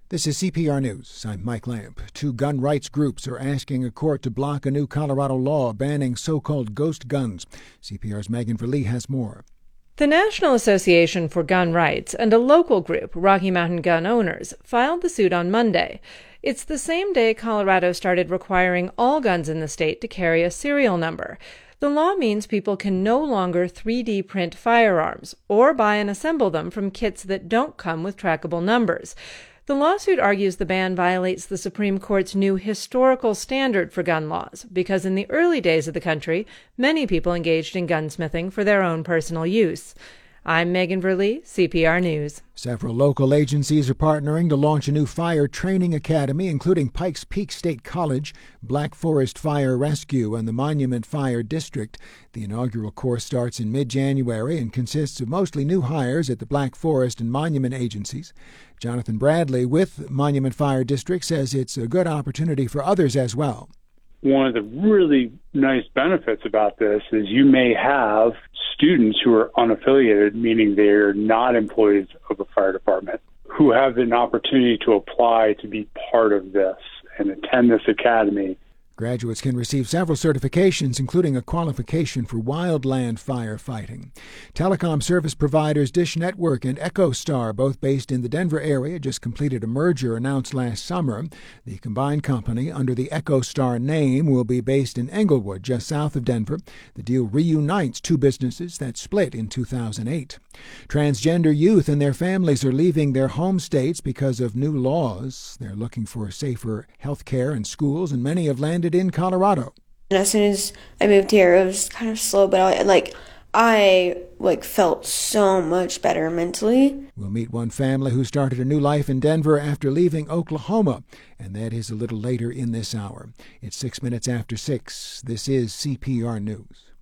This is CPR News. I'm Mike Lamp. Two gun rights groups are asking a court to block a new Colorado law banning so-called ghost guns. CPR's Megan Verlee has more. The National Association for Gun Rights and a local group, Rocky Mountain Gun Owners, filed the suit on Monday. It's the same day Colorado started requiring all guns in the state to carry a serial number. The law means people can no longer 3D print firearms or buy and assemble them from kits that don't come with trackable numbers. The lawsuit argues the ban violates the Supreme Court's new historical standard for gun laws because in the early days of the country, many people engaged in gunsmithing for their own personal use. I'm Megan Verlee, CPR News. Several local agencies are partnering to launch a new fire training academy, including Pikes Peak State College, Black Forest Fire Rescue, and the Monument Fire District. The inaugural course starts in mid-January and consists of mostly new hires at the Black Forest and Monument agencies. Jonathan Bradley with Monument Fire District says it's a good opportunity for others as well. One of the really nice benefits about this is you may have students who are unaffiliated, meaning they're not employees of a fire department, who have an opportunity to apply to be part of this and attend this academy. Graduates can receive several certifications, including a qualification for wildland firefighting. Telecom service providers Dish Network and EchoStar, both based in the Denver area, just completed a merger announced last summer. The combined company, under the EchoStar name, will be based in Englewood, just south of Denver. The deal reunites two businesses that split in 2008. Transgender youth and their families are leaving their home states because of new laws. They're looking for safer health care and schools, and many have landed in Colorado. As soon as I moved here, it was kind of slow, but I felt so much better mentally. We'll meet one family who started a new life in Denver after leaving Oklahoma, and that is a little later in this hour. It's 6 minutes after 6. This is CPR News.